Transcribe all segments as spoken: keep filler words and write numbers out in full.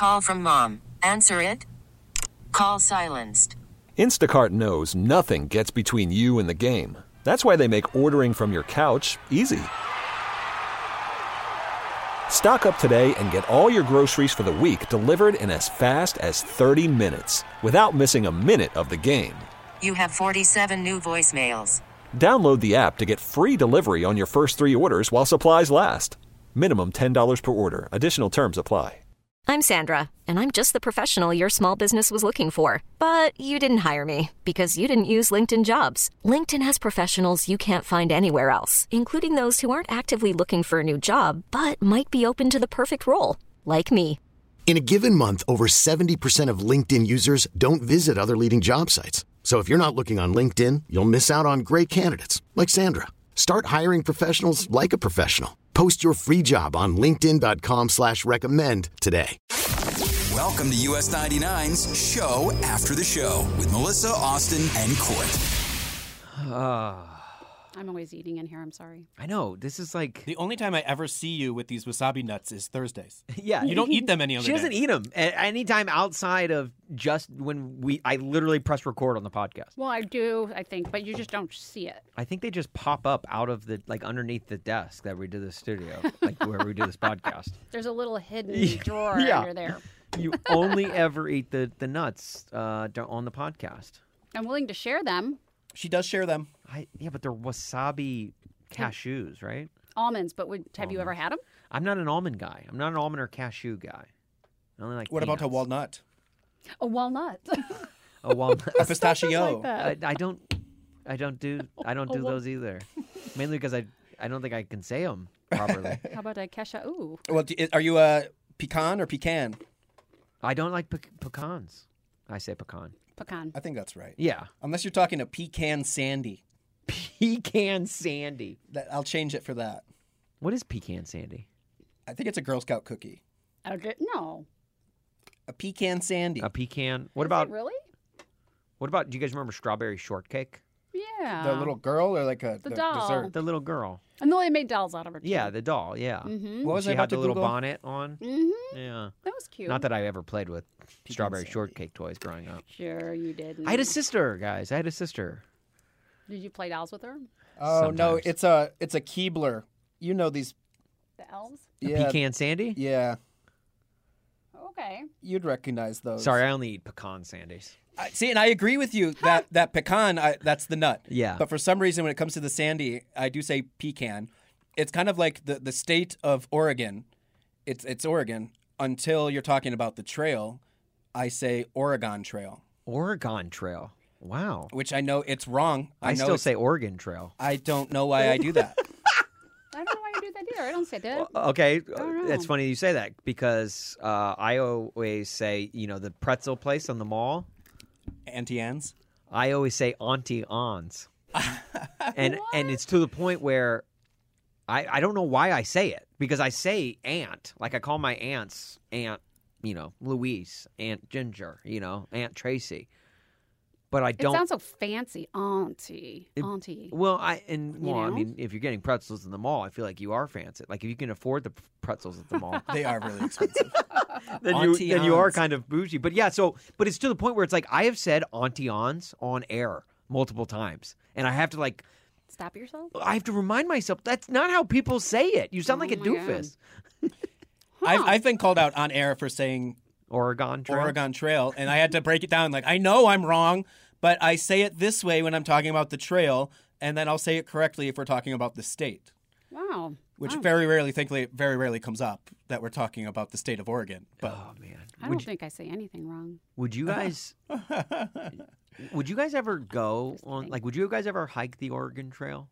Call from mom. Answer it. Call silenced. Instacart knows nothing gets between you and the game. That's why they make ordering from your couch easy. Stock up today and get all your groceries for the week delivered in as fast as thirty minutes without missing a minute of the game. You have forty-seven new voicemails. Download the app to get free delivery on your first three orders while supplies last. Minimum ten dollars per order. Additional terms apply. I'm Sandra, and I'm just the professional your small business was looking for. But you didn't hire me because you didn't use LinkedIn Jobs. LinkedIn has professionals you can't find anywhere else, including those who aren't actively looking for a new job, but might be open to the perfect role, like me. In a given month, over seventy percent of LinkedIn users don't visit other leading job sites. So if you're not looking on LinkedIn, you'll miss out on great candidates like Sandra. Start hiring professionals like a professional. Post your free job on linkedin.com slash recommend today. Welcome to U S ninety-nine's Show After the Show with Melissa, Austin, and Court. Uh, I'm always eating in here. I'm sorry. I know. This is like... The only time I ever see you with these wasabi nuts is Thursdays. Yeah. You don't eat them any other She doesn't day. eat them. Anytime outside of just when we... I literally press record on the podcast. Well, I do, I think, but you just don't see it. I think they just pop up out of the... Like, underneath the desk that we do the studio. Like, where we do this podcast. There's a little hidden drawer Yeah. under there. You only ever eat the, the nuts uh, on the podcast. I'm willing to share them. She does share them. I Yeah, but they're wasabi cashews, right? Almonds, but would have you ever had them? I'm not an almond guy. I'm not an almond or cashew guy. I only like What about a peanuts. walnut? A walnut. A walnut. A pistachio. I, I don't. I don't do. I don't A do wal- those either. Mainly because I. I don't think I can say them properly. How about a kesha? Ooh. Well, do- are you a pecan or pecan? I don't like pe- pecans. I say pecan. Pecan. I think that's right. Yeah. Unless you're talking a pecan sandy. Pecan sandy. That, I'll change it for that. What is pecan sandy? I think it's a Girl Scout cookie. Okay. No. A pecan sandy. A pecan. What Is about? it really? What about? Do you guys remember strawberry shortcake? Yeah. The little girl or like a The the doll. dessert? The little girl. I know they made dolls out of it. Too. Yeah, the doll. Yeah. Mm-hmm. What was she I about had to the little Google? bonnet on. Mm-hmm. Yeah. That was cute. Not that I ever played with strawberry sandy. shortcake toys growing up. Sure, you didn't. I had a sister, guys. I had a sister. Did you play dolls with her? Oh no, Sometimes. it's a it's a Keebler. You know these. The elves? Yeah, Pecan sandy? yeah. Okay. You'd recognize those. Sorry, I only eat pecan sandies. I, see, and I agree with you that that pecan, I, that's the nut. Yeah. But for some reason, when it comes to the sandy, I do say pecan. It's kind of like the, the state of Oregon. It's it's Oregon until you're talking about the trail. I say Oregon Trail, Oregon Trail. Wow. which I know it's wrong. I, know still it's- say Oregon Trail. I don't know why I do that. I don't know why you do that either. I don't say that. Okay, don't it's know. funny you say that because uh, I always say, you know, the pretzel place on the mall. Auntie Anne's. I always say Auntie Ons, and and it's to the point where I I don't know why I say it because I say aunt, like I call my aunts Aunt, you know, Louise, Aunt Ginger, you know, Aunt Tracy, but I It don't. sounds so fancy. Auntie. It- Auntie. Well, I and You well, I know? mean, if you're getting pretzels in the mall, I feel like you are fancy. Like if you can afford the pretzels at the mall, They are really expensive. then you Auntie then you are Ons. kind of bougie. But yeah, so but it's to the point where it's like I have said Auntie Ons on air multiple times, and I have to like Stop yourself. I have to remind myself that's not how people say it. You sound Oh like a my God. doofus. I've I've been called out on air for saying Oregon Trail. Oregon Trail, and I had to break it down. Like I know I'm wrong, but I say it this way when I'm talking about the trail, and then I'll say it correctly if we're talking about the state. Wow. Which Wow. very rarely, thankfully, very rarely comes up that we're talking about the state of Oregon. But Oh man, I would don't you, think I say anything wrong. would you guys would you guys ever go on like would you guys ever hike the Oregon Trail?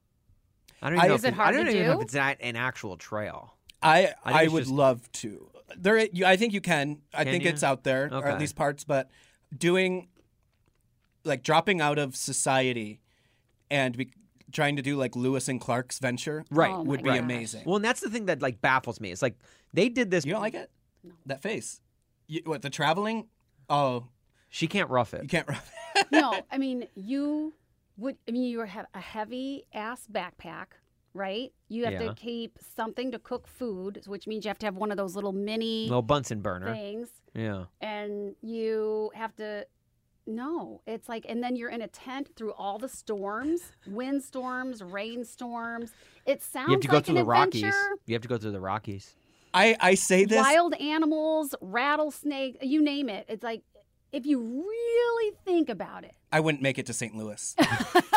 I don't even I- know Is if it hard I don't to even know do? if it's not an actual trail. I I I, think it's would just- love to. There, you, I think you can. I Can think you? it's out there, or Okay. at least parts. But doing, like, dropping out of society, and be, trying to do like Lewis and Clark's venture, Right. Oh my would be gosh. amazing. Well, and that's the thing that like baffles me. It's like they did this. You don't like it? That face. You, what the traveling? Oh, She can't rough it. you can't. No, I mean you would. I mean you have a heavy ass backpack, right? You have Yeah. to keep something to cook food, which means you have to have one of those little mini Little Bunsen burner. things. Yeah. And you have to, no, it's like, and then you're in a tent through all the storms, windstorms, rainstorms. It sounds You have to go like through an the Rockies. adventure. You have to go through the Rockies. I, I say this. Wild animals, rattlesnake, you name it. It's like, if you really think about it. I wouldn't make it to Saint Louis. It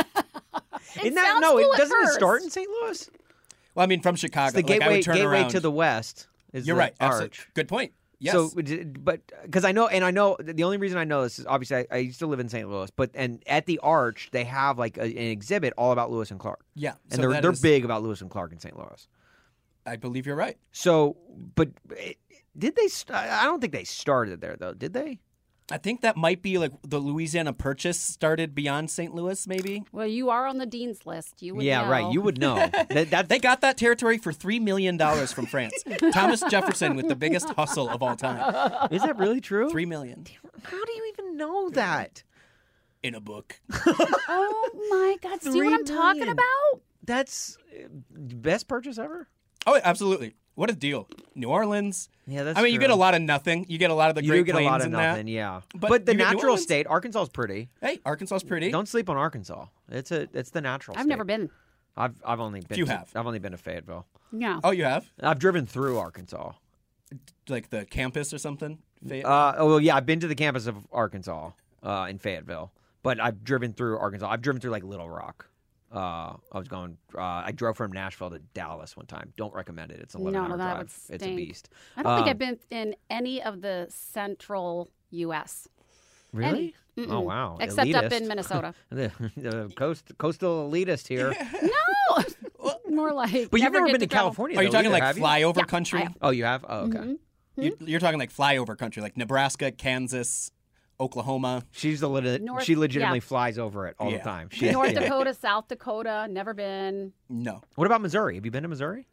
Isn't that, sounds no, cool it at doesn't it start first. in Saint Louis? Well, I mean, from Chicago. It's the like, I gateway would turn gateway around. to the west. Is You're the right. Absolutely. Arch. Good point. Yes. So, but because I know, and I know the only reason I know this is obviously I, I used to live in Saint Louis, but and at the Arch they have like a, an exhibit all about Lewis and Clark. yeah. and so they're that they're is- big about Lewis and Clark in Saint Louis. I believe you're right. So, but it, did they? st- I don't think they started there though. Did they? I think that might be like the Louisiana Purchase started beyond Saint Louis, maybe. Well, you are on the dean's list. You would yeah, know. right. You would know. that, that's They got that territory for three million dollars from France. Thomas Jefferson with the biggest hustle of all time. is that really true? Three million How do you even know that? in a book. Oh my God! See Three what I'm talking million. about? That's uh, best purchase ever. Oh, absolutely. What a deal. New Orleans. Yeah, that's. I mean, you true. get a lot of nothing. You get a lot of the You Great do get a Plains lot of in nothing, that. yeah. But But, the you get New natural Orleans. state, Arkansas is pretty. Hey, Arkansas's pretty. Don't sleep on Arkansas. It's a it's the natural. I've state. never been. I've I've only been. You to, have. I've only been to Fayetteville. No. Oh, you have? I've driven through Arkansas. Like the campus or something? Fayette- Uh, oh well, yeah, I've been to the campus of Arkansas uh, in Fayetteville, but I've driven through Arkansas. I've driven through like Little Rock. Uh, I was going. Uh, I drove from Nashville to Dallas one time. Don't recommend it. It's an No, eleven hour that drive. would It's a stink. beast. I don't think Um, I've been in any of the central U S Really? Any. Oh Mm-mm. wow. Except up in Elitist. Minnesota. the, the coast coastal elitist here. No, more like. But you've never get been to to travel. California. Are you though, talking either, like have you? flyover Yeah, country? I have. Oh, you have. Oh, okay. Mhm. You, you're talking like flyover country, like Nebraska, Kansas, Oklahoma. She's a lit- North- she legitimately yeah. flies over it all Yeah. the time. She, North yeah. Dakota, South Dakota, never been. No. What about Missouri? Have you been to Missouri?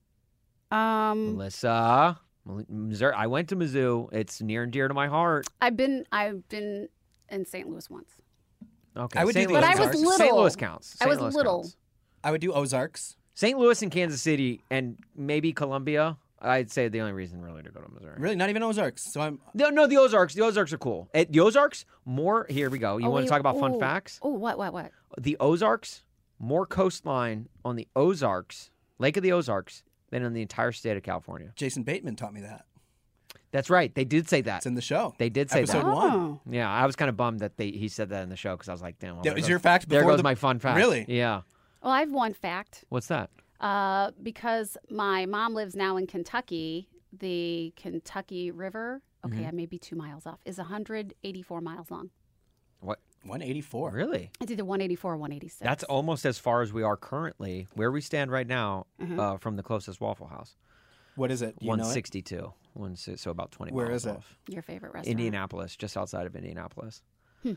Um, Melissa, Mil- Missouri. I went to Mizzou. It's near and dear to my heart. I've been. I've been in Saint Louis once. Okay, I would do Saint the Louis But I was counts. little. Saint Louis counts. I Saint was Louis little. counts. I would do Ozarks. Saint Louis and Kansas City and maybe Columbia. I'd say the only reason really to go to Missouri. Really, not even Ozarks. So I'm. No, no, the Ozarks. The Ozarks are cool. At the Ozarks, more. Here we go. You Oh, want wait, to talk about fun ooh. facts? Oh, what, what, what? The Ozarks, more coastline on the Ozarks, Lake of the Ozarks, than in the entire state of California. Jason Bateman taught me that. That's right. They did say that. It's in the show. They did say Episode that. one. Oh. Yeah, I was kind of bummed that they he said that in the show because I was like, damn. Well, That there was goes- your fact There before goes the- my fun fact. Really? Yeah. Well, I have one fact. What's that? Uh, because my mom lives now in Kentucky, the Kentucky River, okay, Mm-hmm. I may be two miles off, is one hundred eighty-four miles long. What? one eighty-four. Really? It's either one eighty-four or one eighty-six. That's almost as far as we are currently, where we stand right now, Mhm. uh, from the closest Waffle House. What is it? Do you know it? one sixty-two. One, si- so about twenty Where miles is it? off. your favorite restaurant. Indianapolis, just outside of Indianapolis. Hmm.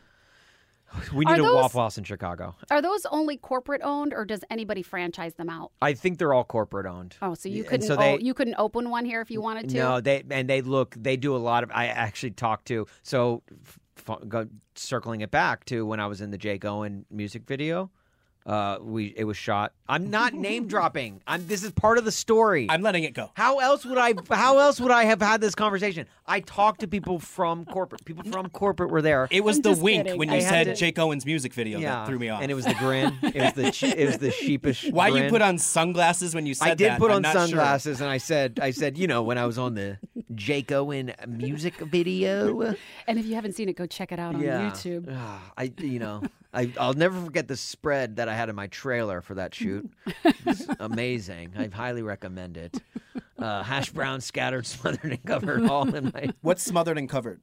We Are need a those- Waffle House in Chicago. Are those only corporate owned, or does anybody franchise them out? I think they're all corporate owned. Oh, so you And couldn't so oh, they- you couldn't open one here if you wanted to? No, they and they look. They do a lot of. I actually talked to. So, f- go, circling it back to when I was in the Jake Owen music video. Uh, we it was shot. I'm not name dropping. I'm. This is part of the story. I'm letting it go. How else would I? How else would I have had this conversation? I talked to people from corporate. People from corporate were there. It was I'm the just wink kidding. when I you had said to- Jake Owen's music video yeah, that threw me off. and it was the grin. It was the. che- It was the sheepish. Why grin. you put on sunglasses when you said I did that? put I'm on not sure. sunglasses, and I said, I said, you know, when I was on the Jake Owen music video. And if you haven't seen it, go check it out on yeah, YouTube. Ah, I, you know, I, I'll never forget the spread that I had in my trailer for that shoot. It's amazing. I highly recommend it. Uh, hash brown scattered, smothered, and covered all in my. What's smothered and covered?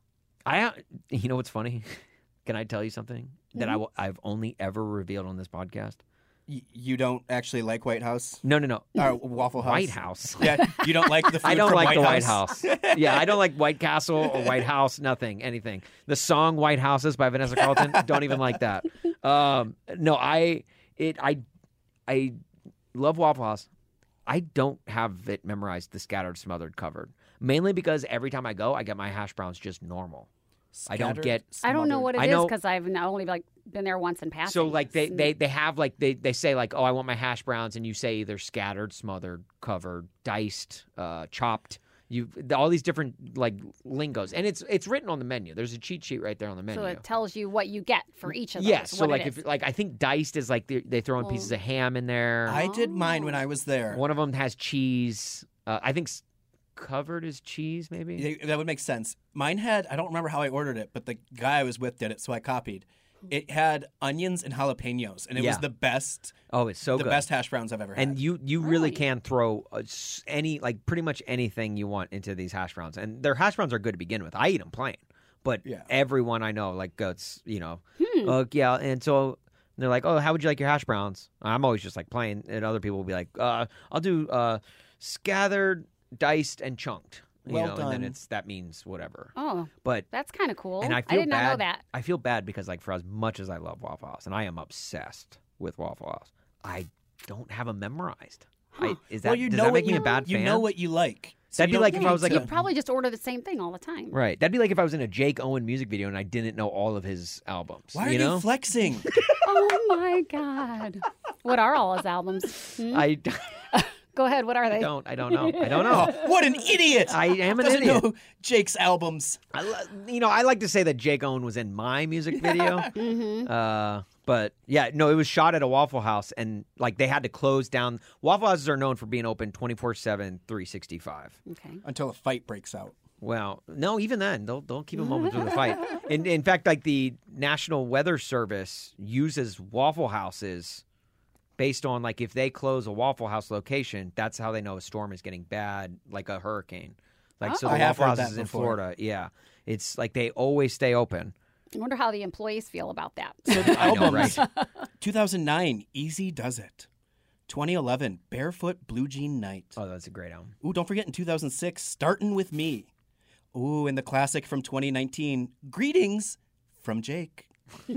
I, you know, what's funny? Can I tell you something that I will, I've only ever revealed on this podcast? Y- you don't actually like White House? No, no, no. Or Waffle House? White House. Yeah, you don't like the food I don't from like White the White House? House. Yeah, I don't like White Castle or White House. Nothing, anything. The song "White Houses" by Vanessa Carlton. Don't even like that. Um, no, I it I I love Waffle House. I don't have it memorized. The scattered, smothered, covered. Mainly because every time I go, I get my hash browns just normal. I don't Scattered, get- I don't know smothered. what it I is know- because I've not only like been there once in passing. So like they, It's- they, they have like they, they say like, oh, I want my hash browns, and you say either scattered, smothered, covered, diced, uh, chopped. You all these different like lingos, and it's it's written on the menu. There's a cheat sheet right there on the menu. So it tells you what you get for each of those. Yes. So what like it is. if like I think diced is like they, they throw in pieces of ham in there. I did mine when I was there. One of them has cheese. Uh, I think s- covered is cheese, maybe. Yeah, that would make sense. Mine had, I don't remember how I ordered it, but the guy I was with did it, so I copied. It had onions and jalapenos, and it Yeah. was the best, Oh, it's so the good. best hash browns I've ever had. And you you really Really? can throw uh, s- any like pretty much anything you want into these hash browns, and their hash browns are good to begin with. I eat them plain, but Yeah. everyone I know like goes, you know, Hmm. uh, yeah, and so they're like, oh, how would you like your hash browns? I'm always just like plain, and other people will be like, uh, I'll do uh, scattered, diced, and chunked. You Well know, and then done. it's that means whatever. Oh, But that's kind of cool. and I feel did bad. not know that. I feel bad because like for as much as I love Waffle House, and I am obsessed with Waffle House, I don't have them memorized. I, is that well, you does know that what make me you, a bad You fan? know what you like. So That'd you be like don't if I was need like to- a- You probably just order the same thing all the time. Right. That'd be like if I was in a Jake Owen music video and I didn't know all of his albums. Why are you you, know? flexing? Oh my God. What are all his albums? Hmm? I, Go ahead. What are I they? don't. I don't know. I don't Oh, know. what an idiot! I am an Doesn't idiot. know Jake's albums. I, lo- you know, I like to say that Jake Owen was in my music video. Mm-hmm. uh, but yeah, no, it was shot at a Waffle House, and like they had to close down. Waffle Houses are known for being open twenty-four seven, three sixty-five. Okay. Until a fight breaks out. Well, no, even then, they'll they'll keep them open through the fight. In in fact, like the National Weather Service uses Waffle Houses based on like if they close a Waffle House location, that's how they know a storm is getting bad, like a hurricane. Like so, Oh. the I have Waffle heard Houses that in before. Florida, yeah, it's like they always stay open. I wonder how the employees feel about that. So the I know, albums, right? two thousand nine, Easy Does It. twenty eleven, Barefoot Blue Jean Night. Oh, that's a great album. Ooh, don't forget in two thousand six, Startin' With Me. Ooh, and the classic from twenty nineteen, Greetings from Jake.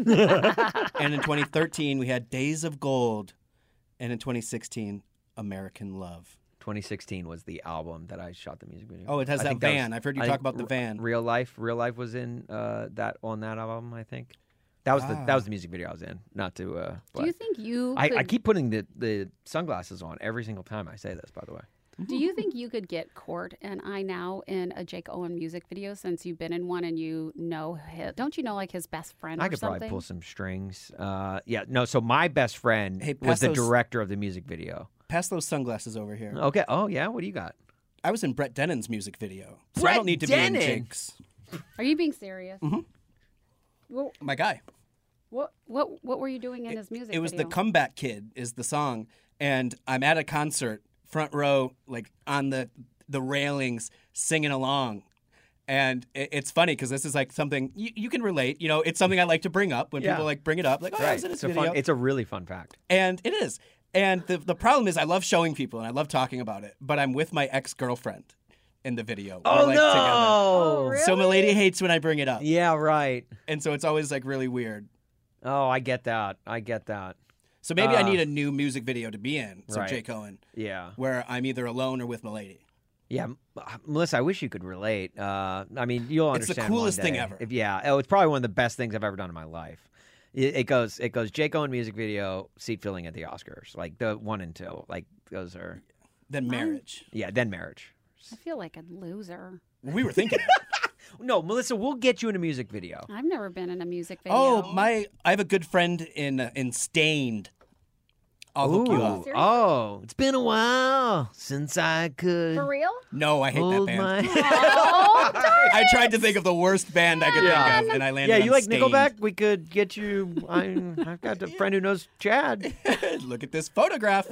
And in twenty thirteen, we had Days of Gold. And in twenty sixteen, American Love. twenty sixteen was the album that I shot the music video. Oh, it has I that think was- van. I've heard you I talk think about the R- van. Real Life, Real Life was in uh, that on that album. I think that was the that was the music video I was in. Not to. Uh, Do but you think you I, could, I keep putting the, the sunglasses on every single time I say this. By the way, do you think you could get Court and I now in a Jake Owen music video since you've been in one and you know his, don't you know like his best friend or I could something? probably pull some strings. Uh, yeah, no. So my best friend Hey, was pass the those- director of the music video. Pass those sunglasses over here. Okay. Oh yeah. What do you got? I was in Brett Denon's music video. So I Brett don't need to Denon? be in Jake's. Are you being serious? Mm-hmm. Well, My guy. what what what were you doing in his music It was video? the Comeback Kid is the song, and I'm at a concert, front row, like on the the railings, singing along. And it, it's funny because this is like something you, you can relate. You know, it's something I like to bring up when Yeah. people like bring it up, like, oh, I was in this It's a video. fun. It's a really fun fact. And it is. And the the problem is, I love showing people and I love talking about it, but I'm with my ex girlfriend in the video. We're, Oh like, no! together. Oh, really? So Milady hates when I bring it up, Yeah. Right. and so it's always like really weird. Oh, I get that. I get that. So maybe I Uh, need a new music video to be in. So right. Jake Owen, Yeah. where I'm either alone or with Milady. Yeah, M- Melissa, I wish you could relate. Uh, I mean, you'll It's the understand. one coolest thing day. ever. If, yeah, oh, it's probably one of the best things I've ever done in my life. It, it goes, it goes. Jake Owen music video, seat filling at the Oscars, like the one and two, like those are. Then marriage. Yeah, then marriage. I feel like a loser. We were thinking. No, Melissa, we'll get you in a music video. I've never been in a music video. Oh, my! I have a good friend in uh, in Stained. I'll hook you Ooh. up. Seriously? Oh, it's been a while since I could For real? No, I hate that hold band. my. Oh, I tried to think of the worst band I could Yeah. think of, and I landed Yeah, on you like Stained. Nickelback? We could get you. I, I've got a friend who knows Chad. Look at this photograph.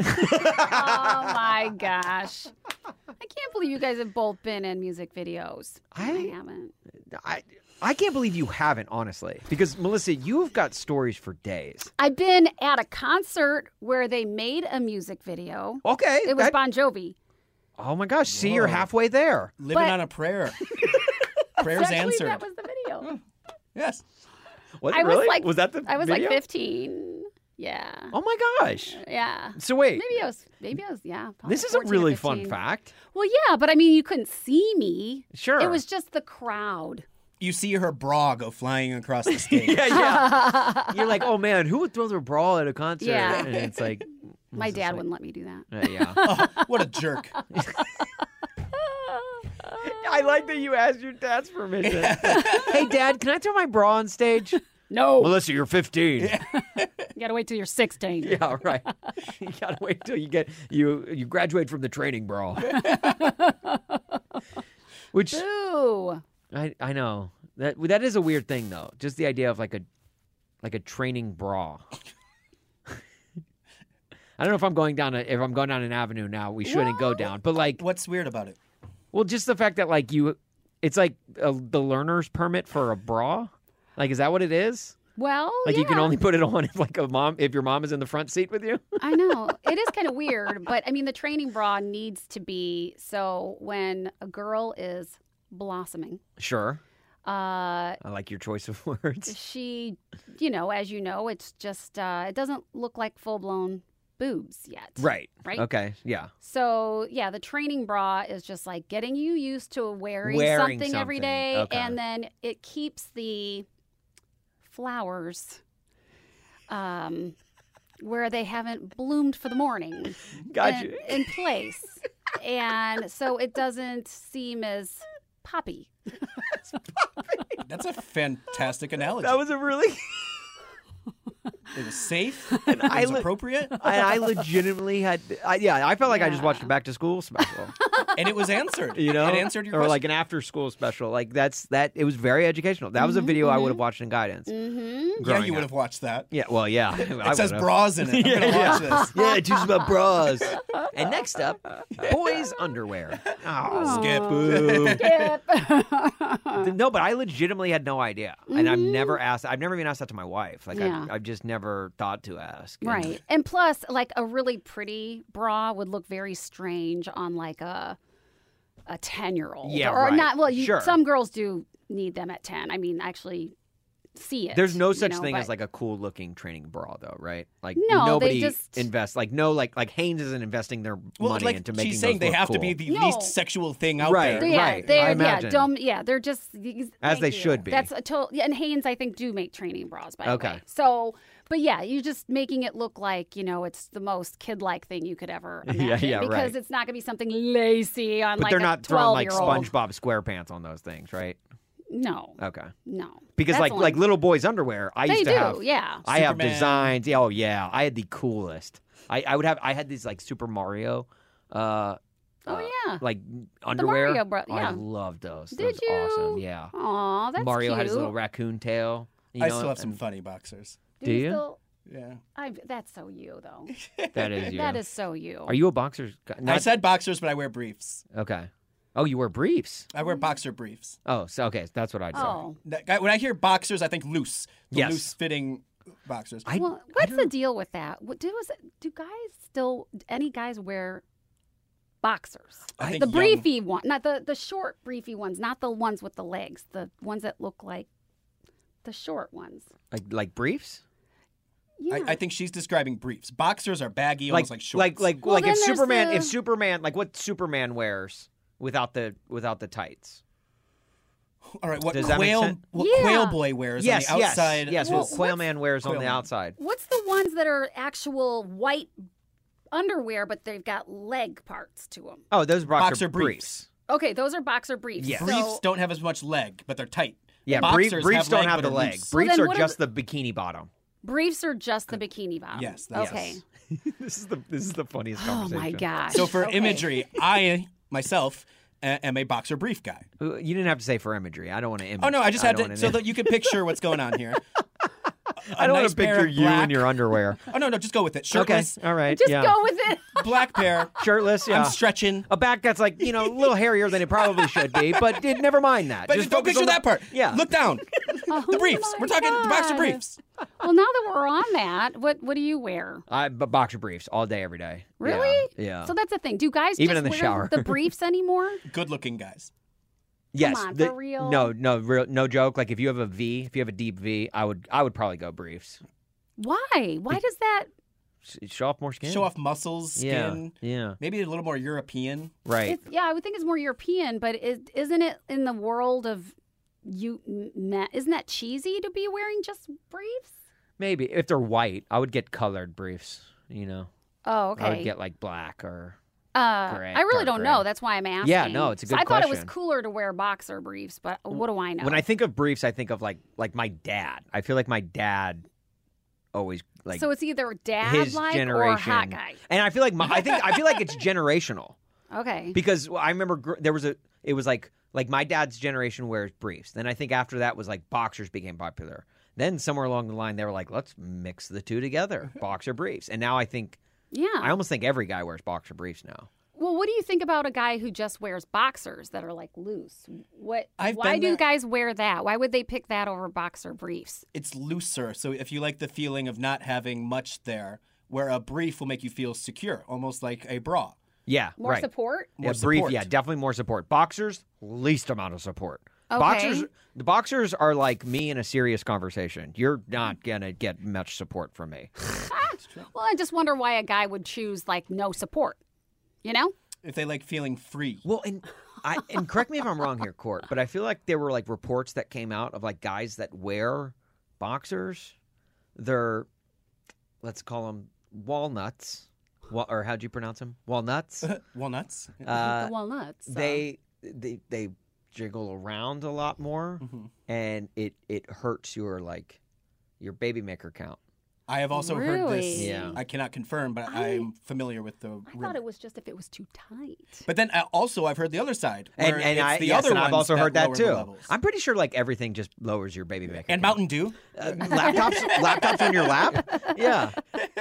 Oh my gosh. I can't believe you guys have both been in music videos. I- haven't. I I can't believe you haven't, honestly, because Melissa, you've got stories for days. I've been at a concert where they made a music video. Okay, It was that- Bon Jovi. oh my gosh, see, you're halfway there. Living But- on a prayer. Prayers Actually, answered. that was the video. Yes. Was I it was really? like, was that the I was video? like fifteen. Yeah. Oh my gosh! Yeah. So wait, Maybe I was. Maybe I was. Yeah. probably this is a fourteen or really fun fifteen. fact. Well, yeah, but I mean, you couldn't see me. Sure. It was just the crowd. You see her bra go flying across the stage. yeah, yeah. You're like, oh man, who would throw their bra at a concert? Yeah. And it's like, My it's dad like- wouldn't let me do that. Uh, yeah. Oh, what a jerk. I like that you asked your dad's permission. Hey, Dad, can I throw my bra on stage? No. Melissa, you're fifteen. You gotta wait till you're sixteen. Yeah, right. You gotta wait till you get you you graduate from the training bra. Which Boo. I I know that that is a weird thing though. Just the idea of like a like a training bra. I don't know if I'm going down a, if I'm going down an avenue now we shouldn't go down, but like, What's weird about it? well, just the fact that like you, it's like a, the learner's permit for a bra. Like, is that what it is? Well, Like you can yeah. only put it on if like a mom, if your mom is in the front seat with you. I know. It is kind of weird, but I mean, the training bra needs to be so when a girl is blossoming, Sure. uh, I like your choice of words. she, you know, as you know, it's just, uh, it doesn't look like full blown boobs yet. Right. Right? Okay. Yeah. So, yeah, the training bra is just like getting you used to wearing, Wearing something, every something. day. Okay. And then it keeps the flowers um, where they haven't bloomed for the morning Got in, you. in place. And so it doesn't seem as poppy. That's a fantastic analogy. That was a really. It was safe. And It I was li- appropriate. I, I legitimately had. I, yeah, I felt like I just watched a back to school special. And it was answered. You know, It answered your or question. like an after school special. Like that's that. It was very educational. That was a video I would have watched in guidance. Mm-hmm. Yeah, you would have watched that. Yeah. Well, yeah. It says bras in it. I'm going to watch this. Yeah, it teaches about bras. And next up, boys' underwear. Oh, Skip. Boo. No, but I legitimately had no idea, and I've never asked. I've never even asked that to my wife. Like Yeah. I've, I've just never thought to ask. And- Right. And plus, like a really pretty bra would look very strange on like a a ten year old. Yeah, Or right. not well, you, Sure. some girls do need them at ten. I mean, actually see it. There's no you such know, thing but- as like a cool looking training bra, though, right? Like No, they nobody just- invests. Like no, like like Hanes isn't investing their Well, money like into making. she's saying, those they look have to cool. be the No. least sexual thing out Right. there. Yeah, Right, they're I yeah, imagine. dumb, yeah, they're just As thank they you. should be. That's a total. Yeah, and Hanes, I think, do make training bras. By the Okay. way, so but yeah, you're just making it look like you know it's the most kid-like thing you could ever Yeah, imagine. yeah, because right. it's not going to be something lacy on But like they're a not throwing like twelve-year-old. SpongeBob SquarePants on those things, right? No, Okay. no. Because That's like only- like little boys' underwear, I They used to do, have. yeah. I have Superman. designs. Yeah, oh yeah, I had the coolest. I, I would have. I had these like Super Mario. Uh, Oh, uh, yeah. like underwear. Mario bro- I yeah. loved those. Did those you? Awesome. Yeah. Aw, that's Mario cute. had his little raccoon tail. You I know, still have some and funny boxers. Do you? Still, Yeah. I, that's so you, though. That is you. That is so you. Are you a boxer? guy? I Not- said boxers, but I wear briefs. Okay. Oh, you wear briefs. I wear boxer briefs. Oh, so okay, that's what I'd say. Oh. That- When I hear boxers, I think loose. The Yes. loose-fitting boxers. I, Well, I what's the don't- deal with that? What, do, was, do guys still, any guys wear boxers? I think The young- briefy one, not the, the short briefy ones, not the ones with the legs, the ones that look like the short ones. like like briefs? Yeah. I, I think she's describing briefs. Boxers are baggy, almost like shorts. like like Well, like if then there's Superman the- if Superman like what Superman wears without the without the tights. All right, what Does that make quail, sense? what Yeah. Quail Boy wears Yes, on the outside. yes, yes. Well, what Quail Man wears on Quail the Man. outside. What's the ones that are actual white underwear, but they've got leg parts to them? Oh, those boxer, Boxer briefs. briefs. Okay, those are boxer briefs. Yes. Briefs So, don't have as much leg, but they're tight. Yeah, Boxers brief, briefs have don't leg, have but the are leg. loose. Well, Briefs then are what are just the- the bikini bottom. briefs are just the bikini bottom. Yes, that's- Okay. this is the this is the funniest Oh conversation. my gosh. So for Okay. imagery, I myself a- am a boxer brief guy. Uh, You didn't have to say for imagery. I don't want to image. Oh no, I just had don't to wanna so im- that you can picture what's going on here. I don't nice want to pair picture of you black- in your underwear. Oh no, no, just go with it. Okay, Shirtless, all right. Just yeah. go with it. black pair. Shirtless. Yeah. I'm stretching. a back that's like you know a little hairier than it probably should be, but it, never mind that. But just don't focus picture on the- that part. Yeah. Look down. Oh The briefs. my We're talking the boxer God. briefs. Well, now that we're on that, what what do you wear? I but boxer briefs all day, every day. Really? Yeah. yeah. So that's the thing. Do guys Even just in the wear shower. the briefs anymore? Good looking guys. yes. on, the- for real? No, no, real, no joke. Like if you have a V, if you have a deep V, I would, I would probably go briefs. Why? Why does that? S- Show off more skin. Show off muscles, skin. Yeah. Yeah. Maybe a little more European. Right. It's, yeah, I would think it's more European, but is, isn't it in the world of you me- isn't that cheesy to be wearing just briefs? Maybe if they're white, I would get colored briefs. You know, Oh, okay. I would get like black or. Uh, Gray, I really dark don't gray. know. That's why I'm asking. Yeah, no, it's a So good I thought it was question. cooler to wear boxer briefs, but what do I know? When I think of briefs, I think of like like my dad. I feel like my dad always like so it's either dad his like generation. or hot guy. And I feel like my, I think I feel like it's generational Okay. because I remember gr- there was a it was like like my dad's generation wears briefs. Then I think after that was like boxers became popular. Then somewhere along the line they were like, let's mix the two together, boxer briefs. And now I think yeah. I almost think every guy wears boxer briefs now. Well, what do you think about a guy who just wears boxers that are like loose? What? I've why been do there. guys wear that? Why would they pick that over boxer briefs? It's looser, so if you like the feeling of not having much there, where a brief will make you feel secure, almost like a bra. Yeah, More right. support? More yeah, brief, support. yeah, definitely more support. Boxers, least amount of support. Okay. Boxers, the boxers are like me in a serious conversation. You're not gonna get much support from me. Well, I just wonder why a guy would choose like no support. You know? If they like feeling free. Well, and I and correct me if I'm wrong here, Court, but I feel like there were like reports that came out of like guys that wear boxers. They're, let's call them walnuts, Wa- or how'd you pronounce them? Walnuts. Walnuts. Uh, the walnuts. so- they they they jiggle around a lot more, Mhm. and it it hurts your like your baby maker count. I have also heard this. Really? Yeah. I cannot confirm, but I- I'm familiar with the. I rumor. thought it was just if it was too tight. But then uh, also, I've heard the other side. And, where and it's I the yes, other and I've ones also heard that lower the too. levels. I'm pretty sure like everything just lowers your baby maker. And count. Mountain Dew. Uh, laptops laptops on your lap. Yeah,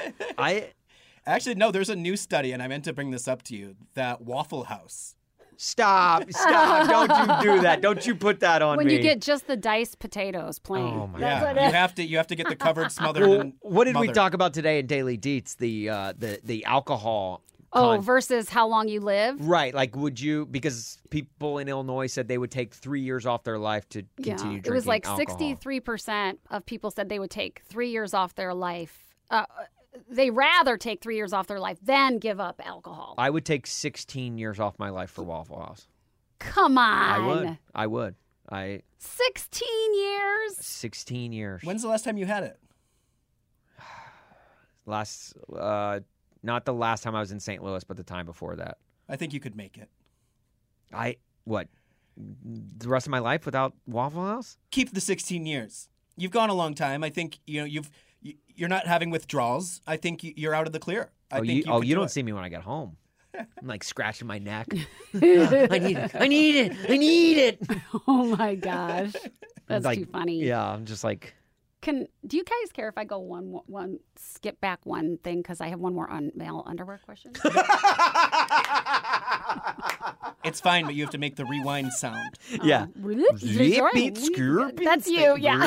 I Actually, no. There's a new study, and I meant to bring this up to you. That Waffle House. stop stop. Don't you do that? Don't you put that on When me? you get just the diced potatoes plain. Oh, my That's Yeah, what it you is. have to. You have to get the covered, smothered. Well, and what did we smothered. talk about today in Daily Deets? The uh, the the alcohol. Oh, con- versus how long you live? right. Like, would you? Because people in Illinois said they would take three years off their life to continue Yeah. drinking It was like alcohol. sixty-three percent of people said they would take three years off their life. Uh, they rather take three years off their life than give up alcohol. I would take sixteen years off my life for Waffle House. Come on. I would. I would. I sixteen years? sixteen years. When's the last time you had it? Last, uh, not the last time I was in Saint Louis, but the time before that. I think you could make it. I what? The rest of my life without Waffle House? Keep the sixteen years. You've gone a long time. I think you know you've. you- You're not having withdrawals. I think you- you're out of the clear. I oh, think you, you oh, could you do don't it. see me when I get home. I'm like scratching my neck. I need it. I need it. I need it. Oh my gosh. That's Like, too funny. Yeah, I'm just like. Can do you guys care if I go one one skip back one thing because I have one more on male underwear question? It's fine, but you have to make the rewind sound. Yeah. Zip it, skirt it. That's you, yeah.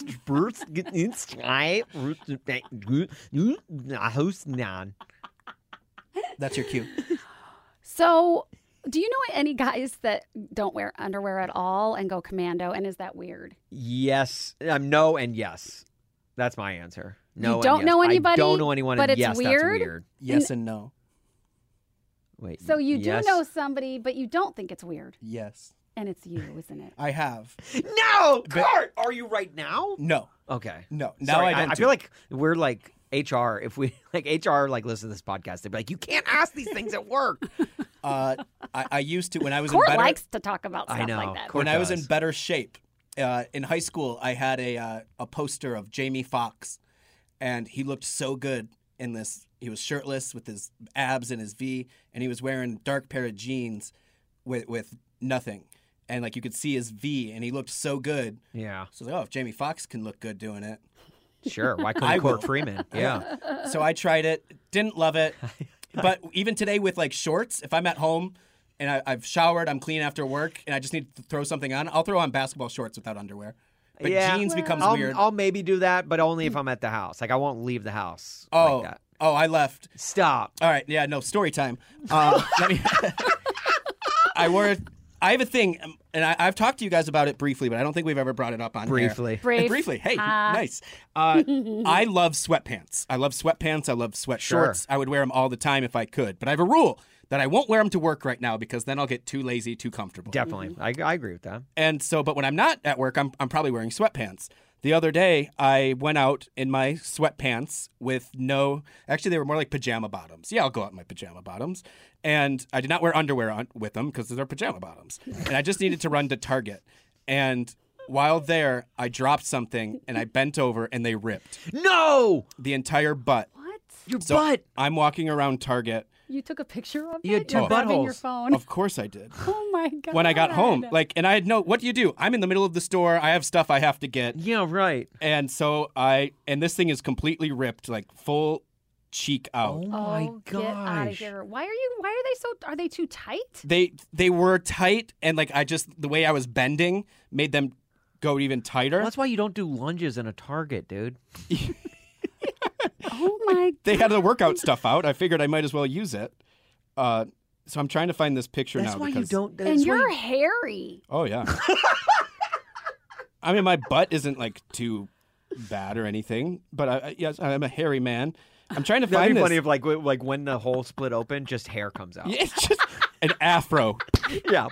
That's your cue. So, do you know any guys that don't wear underwear at all and go commando? And is that weird? Yes. Um, no and yes. That's my answer. No You and don't yes. know I anybody, don't know anyone, but and it's yes, weird? that's weird. Yes and no. Wait. So you yes. do know somebody, but you don't think it's weird, Yes, and it's you, isn't it? I have. No, Cart. Are you right now? No, Okay. no. Now Sorry, I don't. I, do feel it. like we're like H R. If we like H R, like listen to this podcast, they'd be like, "You can't ask these things at work." Uh, I, I used to when I was Court in better. likes to talk about I stuff know. like that. Court when I was in does. better shape uh, in high school, I had a uh, a poster of Jamie Foxx, and he looked so good in this. He was shirtless with his abs and his V, and he was wearing dark pair of jeans with with nothing, and like you could see his V, and he looked so good. Yeah. So I was like, oh, if Jamie Foxx can look good doing it. Sure. Why I couldn't Court will. Freeman? Yeah. So I tried it, didn't love it. But even today with like shorts, if I'm at home and I, I've showered, I'm clean after work, and I just need to throw something on, I'll throw on basketball shorts without underwear. But yeah. jeans becomes I'll, weird. I'll maybe do that, but only if I'm at the house. Like I won't leave the house. oh, Like that. oh, I left. Stop. All right, yeah, no, story time. Uh, let me. I wore. I have a thing, um, and I, I've talked to you guys about it briefly, but I don't think we've ever brought it up on air. Briefly. Brief. Briefly. Hey, Ah. nice. Uh, I love sweatpants. I love sweatpants. I love sweat Sure. shorts. I would wear them all the time if I could. But I have a rule. that I won't wear them to work right now because then I'll get too lazy, too comfortable. Definitely. I, I agree with that. And so, but when I'm not at work, I'm, I'm probably wearing sweatpants. The other day, I went out in my sweatpants with no, actually, they were more like pajama bottoms. Yeah, I'll go out in my pajama bottoms. And I did not wear underwear on, with them because they're pajama bottoms. And I just needed to run to Target. And while there, I dropped something and I bent over and they ripped No! the entire butt. What? Your So butt. I'm walking around Target. You took a picture of You it? had two You're grabbing buttholes. your phone. Of course I did. Oh my god. When I got home, like, and I had no, what do you do? I'm in the middle of the store. I have stuff I have to get. Yeah, right. And so I, and this thing is completely ripped, like full cheek out. Oh my oh, get out of gosh. here. Why are you why are they so are they too tight? They, they were tight, and like I just, the way I was bending made them go even tighter. Well, that's why you don't do lunges in a Target, dude. Oh my god. They had the workout stuff out. I figured I might as well use it. Uh, so I'm trying to find this picture That's now. why because, you don't. That's And why you're you- hairy. Oh yeah. I mean, my butt isn't like too bad or anything, but I, I, yes, I'm a hairy man. I'm trying to That'd find be this. funny if like w- like when the hole split open, just hair comes out. Yeah, it's just an afro. Yeah.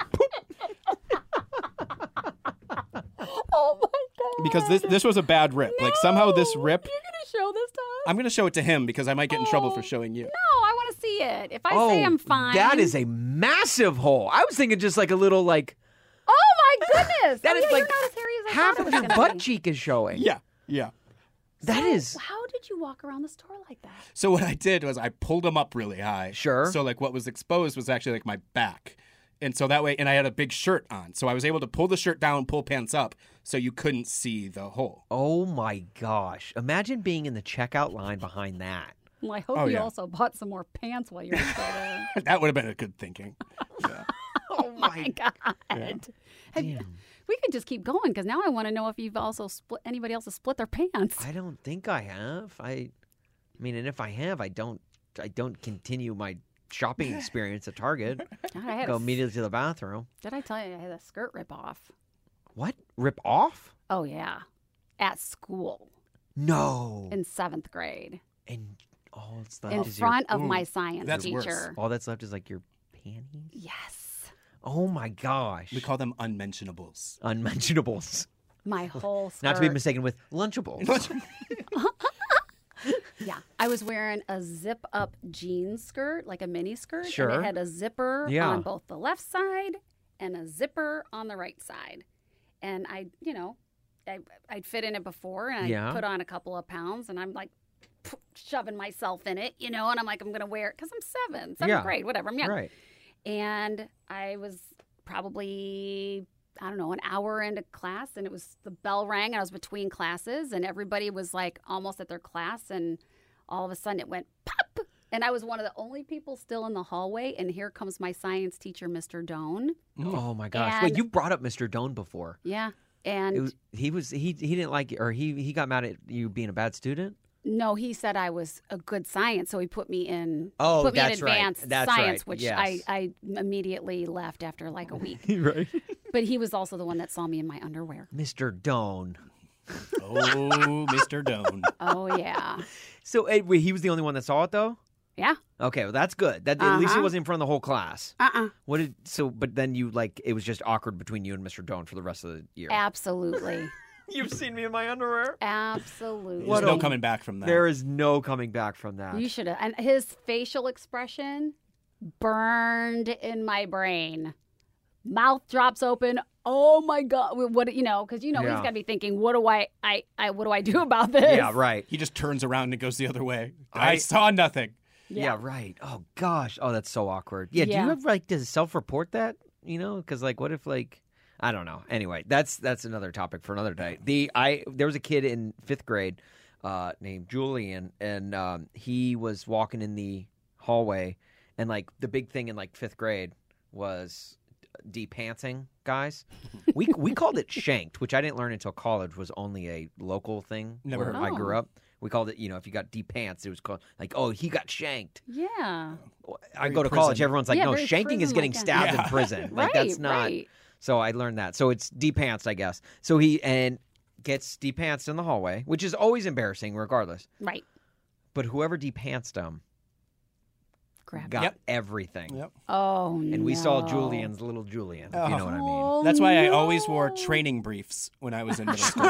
Oh my god. Because this this was a bad rip. Like somehow this rip. You're gonna show this to us? I'm gonna show it to him because I might get in trouble for showing you. No, I want to see it. If I say I'm fine. That is a massive hole. I was thinking just like a little like Oh my goodness. that oh, is yeah, like you're not as hairy as I half thought it of was your gonna butt be. cheek is showing. Yeah, yeah. That So, is How did you walk around the store like that? So what I did was I pulled them up really high. Sure. So like what was exposed was actually like my back. And so that way, and I had a big shirt on. So I was able to pull the shirt down, pull pants up, so you couldn't see the hole. Oh my gosh. Imagine being in the checkout line behind that. Well, I hope Oh, you yeah. also bought some more pants while you were still there. That would have been a good thinking. Yeah. Oh my god. Have you- we could just keep going because now I want to know if you've also split anybody else has split their pants. I don't think I have. I I mean, and if I have, I don't I don't continue my shopping experience at Target. God, I had Go a, immediately to the bathroom. did I tell you I had a skirt rip off? What? Rip off? Oh yeah, at school No. in seventh grade And all that's left in is your- front of Ooh, my science that's worse. teacher. all that's left is like your panties. Yes, Oh my gosh. We call them unmentionables. unmentionables. my whole skirt. Not to be mistaken with lunchables. Yeah, I was wearing a zip-up jean skirt, like a mini skirt. Sure. And it had a zipper Yeah. on both the left side and a zipper on the right side. And I, you know, I, I'd fit in it before, and I Yeah. put on a couple of pounds, and I'm like p- shoving myself in it, you know, and I'm like, I'm going to wear it because I'm seven, seventh Yeah. grade, whatever. I'm young. Right. And I was probably, I don't know, an hour into class, and it was the bell rang, and I was between classes, and everybody was like almost at their class, and all of a sudden it went pop, and I was one of the only people still in the hallway, and here comes my science teacher, Mister Doan. Oh my gosh. And- Wait, you brought up Mister Doan before. Yeah, and It was, he was he he didn't like or he he got mad at you being a bad student. no, he said I was a good science, so he put me in. Oh, put me that's in right. advanced That's science, right. which Yes. I, I immediately left after like a week. Right. But he was also the one that saw me in my underwear. Mister Doan. Oh, Mister Doan. Oh yeah, So eh, wait, he was the only one that saw it though. yeah. Okay, well that's good. That at least it Uh-huh. wasn't in front of the whole class. Uh uh What did so? But then you like it was just awkward between you and Mister Doan for the rest of the year. Absolutely. You've seen me in my underwear. Absolutely. There's What no a- coming back from that. There is no coming back from that. You should have. And his facial expression burned in my brain. Mouth drops open. Oh my god! What you know? Because you know Yeah. he's got to be thinking, what do I, I, I, what do I do about this? Yeah, right. He just turns around and goes the other way. I- I, saw nothing. Yeah. right. Oh gosh. Oh, that's so awkward. Yeah. Do Yeah. you have like to self-report that? You know, because like, what if like, I don't know. Anyway, that's that's another topic for another day. The I there was a kid in fifth grade uh, named Julian, and um, he was walking in the hallway, and like the big thing in like fifth grade was de-pantsing guys. We we called it shanked, which I didn't learn until college was only a local thing Never where heard I of it. grew up. We called it, you know, if you got de-pants, it was called like, oh, he got shanked. Yeah. I Very go to college, prison. everyone's like, Yeah, no, very shanking is prison-like, getting yeah. stabbed Yeah. in prison. Like Right, that's not. right. So I learned that. So it's de-pantsed, I guess. So he and gets de-pantsed in the hallway, which is always embarrassing, regardless. Right. But whoever de-pantsed him crap. got Yep. everything. Yep. Oh, no. And we saw Julian's little Julian, if you know what I mean. Oh, That's why I no. always wore training briefs when I was in middle school.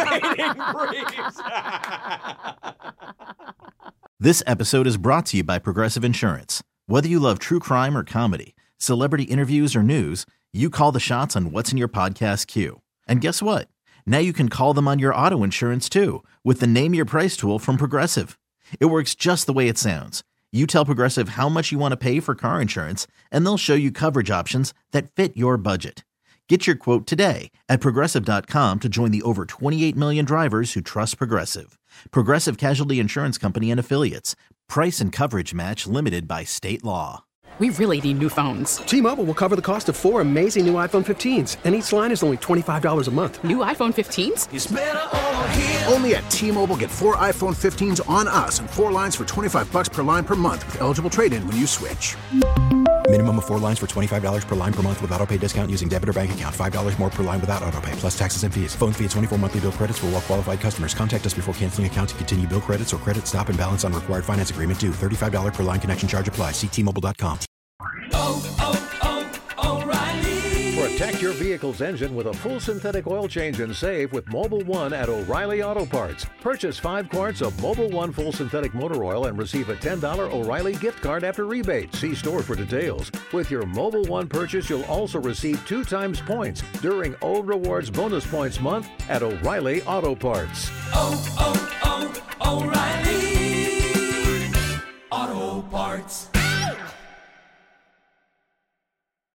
This episode is brought to you by Progressive Insurance. Whether you love true crime or comedy, celebrity interviews or news, you call the shots on what's in your podcast queue. And guess what? Now you can call them on your auto insurance too with the Name Your Price tool from Progressive. It works just the way it sounds. You tell Progressive how much you want to pay for car insurance, and they'll show you coverage options that fit your budget. Get your quote today at Progressive dot com to join the over twenty-eight million drivers who trust Progressive. Progressive Casualty Insurance Company and Affiliates. Price and coverage match limited by state law. We really need new phones. T-Mobile will cover the cost of four amazing new iPhone fifteens, and each line is only twenty-five dollars a month. New iPhone fifteens? It's better over here. Only at T-Mobile, get four iPhone fifteens on us and four lines for twenty-five bucks per line per month with eligible trade-in when you switch. Minimum of four lines for twenty-five dollars per line per month with autopay discount using debit or bank account. five dollars more per line without autopay, plus taxes and fees. Phone fee at twenty-four monthly bill credits for well-qualified customers. Contact us before canceling account to continue bill credits or credit stop and balance on required finance agreement due. thirty-five dollars per line connection charge applies. See T Mobile dot com. Oh, oh, oh, O'Reilly. Protect your vehicle's engine with a full synthetic oil change and save with Mobil One at O'Reilly Auto Parts. Purchase five quarts of Mobil One full synthetic motor oil and receive a ten dollars O'Reilly gift card after rebate. See store for details. With your Mobil One purchase, you'll also receive two times points during O Rewards Bonus Points Month at O'Reilly Auto Parts. Oh, oh, oh, O'Reilly.